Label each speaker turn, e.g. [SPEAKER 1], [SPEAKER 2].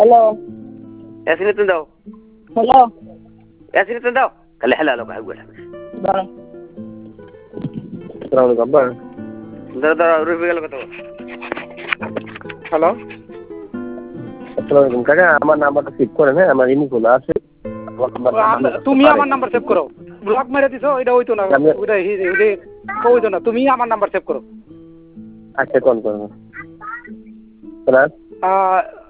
[SPEAKER 1] hello
[SPEAKER 2] এসিনে তুমি দাও
[SPEAKER 1] hello
[SPEAKER 2] এসিনে তুমি দাও তাহলে হ্যালো হ্যালো কাজ বলে
[SPEAKER 1] দাঁড়া
[SPEAKER 3] আসসালামু আলাইকুম আব্বা
[SPEAKER 2] দাদা দাদা রুপে গেল কত
[SPEAKER 3] হ্যালো আসসালামু আলাইকুম কাকা আমার নাম্বারটা সেভ করেন হ্যাঁ আমার ইনি খোলা আছে
[SPEAKER 4] তুমি আমার নাম্বার সেভ করো ব্লক মেরে দিছো এটা হইতো না ওইটা হইতো না তুমি আমার নাম্বার সেভ করো
[SPEAKER 3] আচ্ছা কোন